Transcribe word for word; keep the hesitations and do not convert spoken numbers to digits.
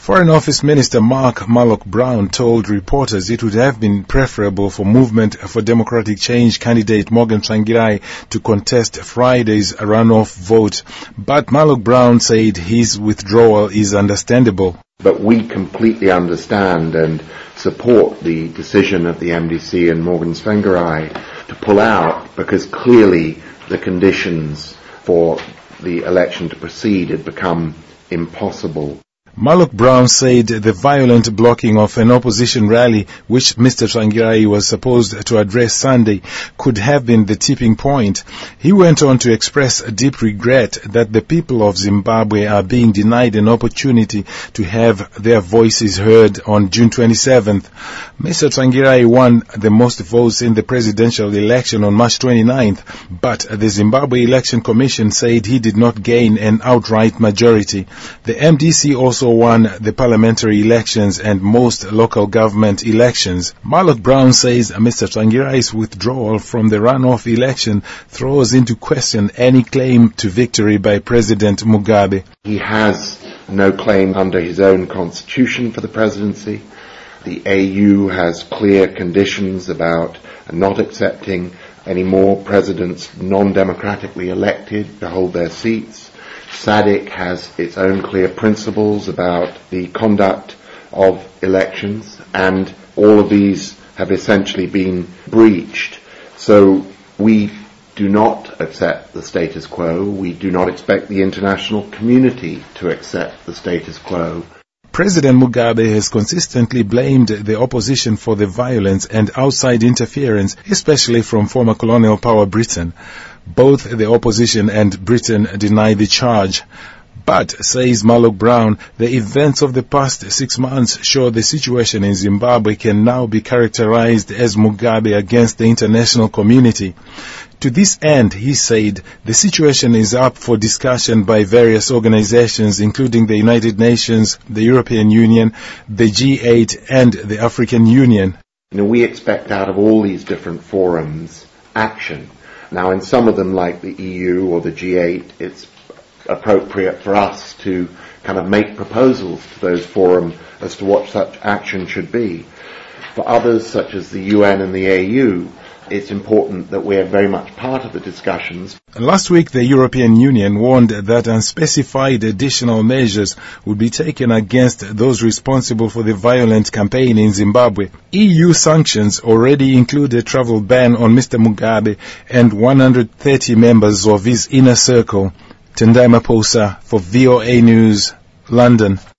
Foreign Office Minister Mark Malloch Brown told reporters it would have been preferable for Movement for Democratic Change candidate Morgan Tsvangirai to contest Friday's runoff vote. But Malloch Brown said his withdrawal is understandable. But we completely understand and support the decision of the M D C and Morgan Tsvangirai to pull out, because clearly the conditions for the election to proceed had become impossible. Malloch Brown said the violent blocking of an opposition rally, which Mister Tsvangirai was supposed to address Sunday, could have been the tipping point. He went on to express deep regret that the people of Zimbabwe are being denied an opportunity to have their voices heard on June twenty-seventh. Mister Tsvangirai won the most votes in the presidential election on March twenty-ninth, but the Zimbabwe Election Commission said he did not gain an outright majority. The M D C also won the parliamentary elections and most local government elections. Malloch Brown says Mister Tsvangirai's withdrawal from the runoff election throws into question any claim to victory by President Mugabe. He has no claim under his own constitution for the presidency. The A U has clear conditions about not accepting any more presidents non-democratically elected to hold their seats. SADC has its own clear principles about the conduct of elections, and all of these have essentially been breached. So we do not accept the status quo. We do not expect the international community to accept the status quo. President Mugabe has consistently blamed the opposition for the violence and outside interference, especially from former colonial power Britain. Both the opposition and Britain deny the charge. But, says Malloch Brown, the events of the past six months show the situation in Zimbabwe can now be characterized as Mugabe against the international community. To this end, he said, the situation is up for discussion by various organizations, including the United Nations, the European Union, the G eight, and the African Union. You know, we expect out of all these different forums action. Now, in some of them, like the E U or the G eight, it's appropriate for us to kind of make proposals to those forums as to what such action should be. For others, such as the U N and the A U, it's important that we're very much part of the discussions. Last week, the European Union warned that unspecified additional measures would be taken against those responsible for the violent campaign in Zimbabwe. E U sanctions already include a travel ban on Mister Mugabe and one hundred thirty members of his inner circle. Tendai Maposa for V O A News, London.